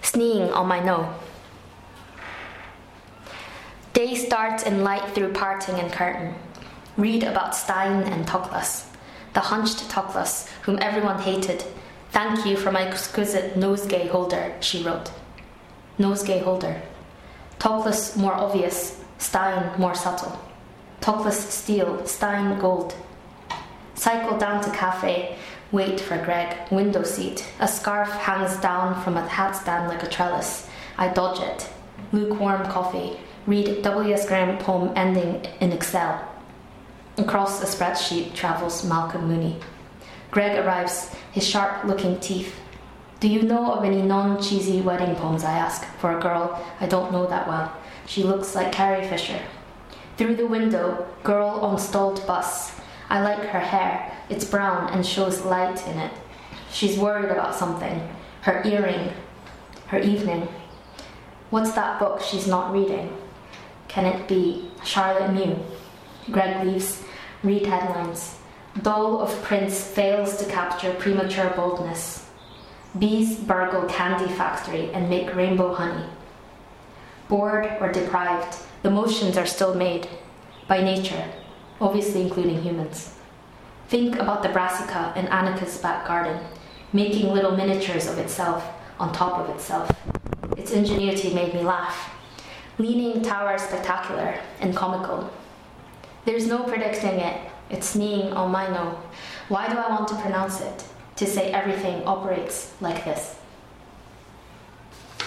Sneeing on my no. Day starts in light through parting and curtain. Read about Stein and Toklas, the hunched Toklas whom everyone hated. Thank you for my exquisite nosegay holder, she wrote. Nosegay holder. Toklas more obvious, Stein more subtle. Toklas steel, Stein gold. Cycle down to cafe, wait for Greg, window seat. A scarf hangs down from a hat stand like a trellis. I dodge it. Lukewarm coffee. Read W.S. Graham poem ending in Excel. Across a spreadsheet travels Malcolm Mooney. Greg arrives, his sharp-looking teeth. Do you know of any non-cheesy wedding poems, I ask, for a girl I don't know that well. She looks like Carrie Fisher. Through the window, girl on stalled bus. I like her hair. It's brown and shows light in it. She's worried about something. Her earring. Her evening. What's that book she's not reading? Can it be Charlotte Mew? Greg leaves. Read headlines. Doll of Prince fails to capture premature boldness. Bees burgle candy factory and make rainbow honey. Bored or deprived, the motions are still made. By nature, obviously including humans. Think about the brassica in Annika's back garden, making little miniatures of itself on top of itself. Its ingenuity made me laugh. Leaning tower spectacular and comical. There's no predicting it. It's sneeing on my no. Why do I want to pronounce it? To say everything operates like this.